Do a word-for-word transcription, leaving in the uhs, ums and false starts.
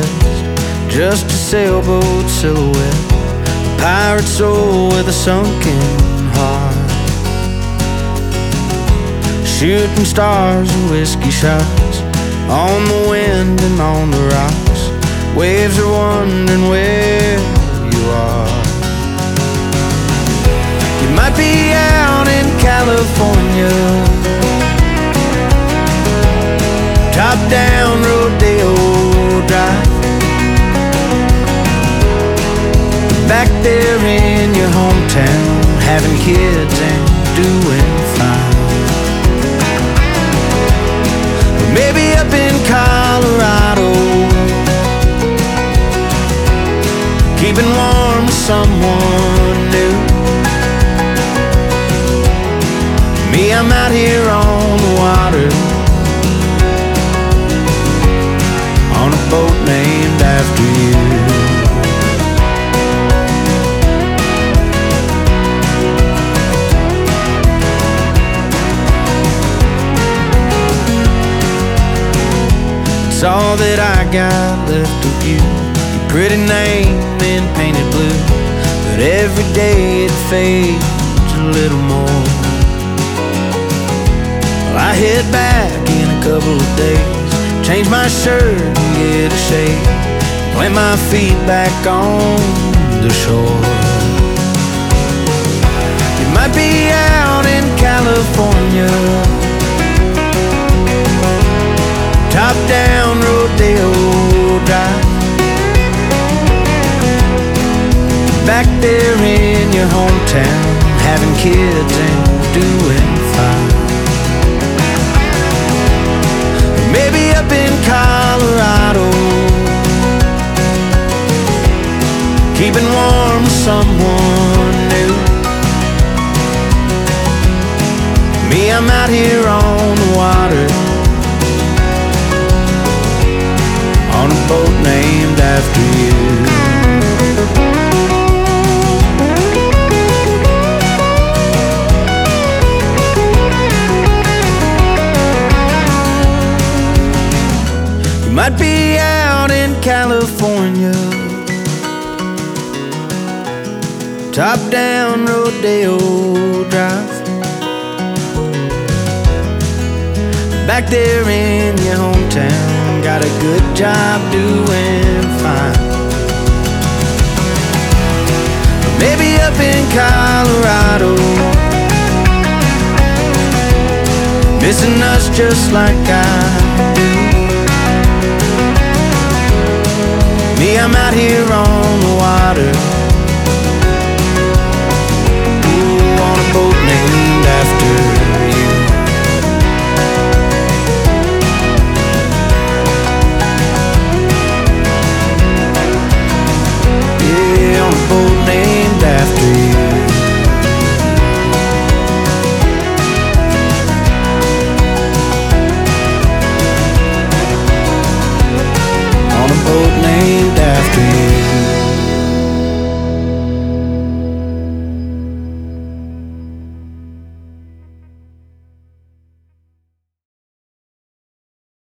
west, just a sailboat silhouette, a pirate soul with a sunken heart, shooting stars and whiskey shots on the wind and on the rocks. Waves are wondering where you are. You might be out in California, top down Rodeo Drive, back there in your hometown, having kids and doing fine. Or maybe up in Colorado, keeping warm with someone new. Me, I'm out here on the water, on a boat named after you. It's all that I got left of you, your pretty name in painted blue, but every day it fades a little more. Well, I head back in a couple of days, change my shirt and get a shave, plant my feet back on the shore. You might be out in California, top down Rodeo Drive, back there in your hometown, having kids and doing fine. Maybe up in Colorado, keeping warm with someone new. Me, I'm out here on the water, on a boat named after you. You might be out in California, top down Rodeo Drive, back there in your hometown, got a good job doing fine. Maybe up in Colorado, missing us just like I do. Me, I'm out here on